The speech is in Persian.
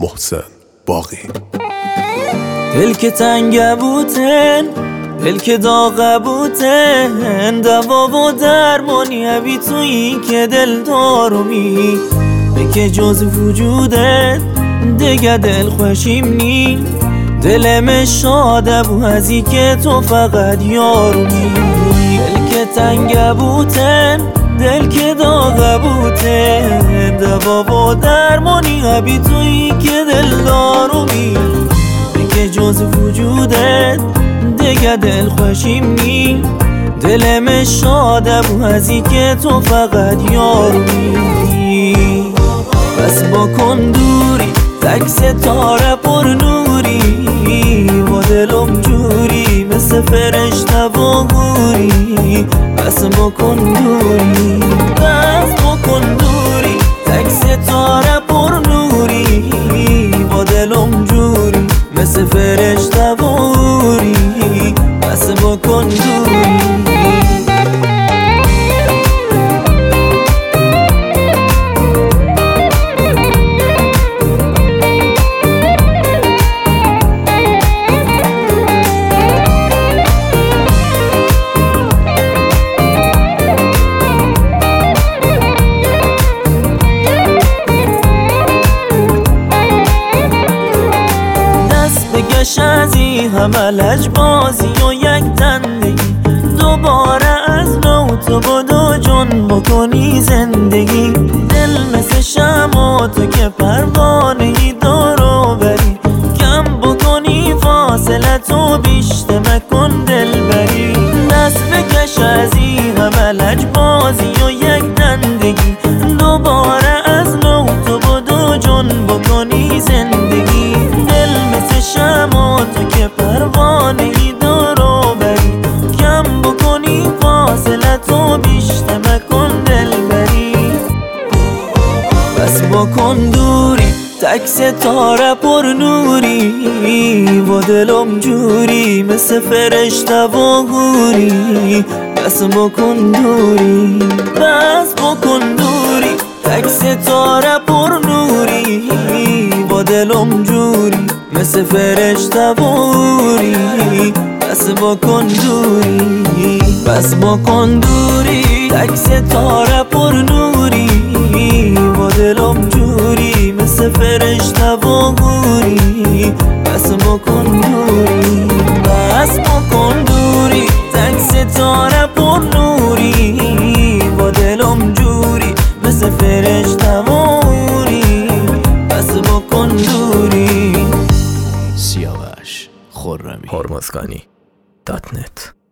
محسن باقی. دل که تنگ بوتن، دل که داغ بوتن، دوا و درمانی هبی تویی که دل دارومی بکه جز وجودت دیگه دل خوشیم نی. دلم شاده بو ازی که تو فقط یارومی. دل که تنگ بوتن، دل که داغ بوتن، دوا و درمانی هبی تویی که دل دارومی بکه جز وجودت دیگه دل خوشیم نی. دلم شاده بو ازی که تو فقط یارومی. بس بکن دوری تک ستاره پر نوری، با دلم جوری مثل فرشته و گوری. بس بکن دوری، بس بکن دوری تک ستاره پر نوری، با دلم جوری مثل فرشته و گوری. بس بکن دوری. ازی همه لجبازی و یک تندگی، دوباره از نو تو بدو جون بکنی زندگی. دل مثل شمع تو که پروانهی دارو بری، کم بکنی فاصله تو بیشتر مکن دل بری. دست بکش ازی همه لجبازی و یک تندگی، دوباره از نو تو بدو جون بکنی زندگی. دل مثل شمع تو که پروانهی دارو بری، کم بکنی فاصله تو بیشتر مکن دل بری. بس بکن دوری تک ستاره پر نوری، با دلم جوری مثل فرشته و گوری. بس بکن دوری، بس بکن دوری تک ستاره پر نوری، با دلم جوری مثل فرشته و گوری. بس بکن دوری، بس بکن دوری تک ستاره پر نوری، با دلم جوری مثل فرشته و گوری. بس بکن دوری، بس بکن دوری تک ستاره پر نوری، با دلم جوری مثل فرشته و گوری. بس بکن دوری. سیاوش خرمی. هرمزگانی .net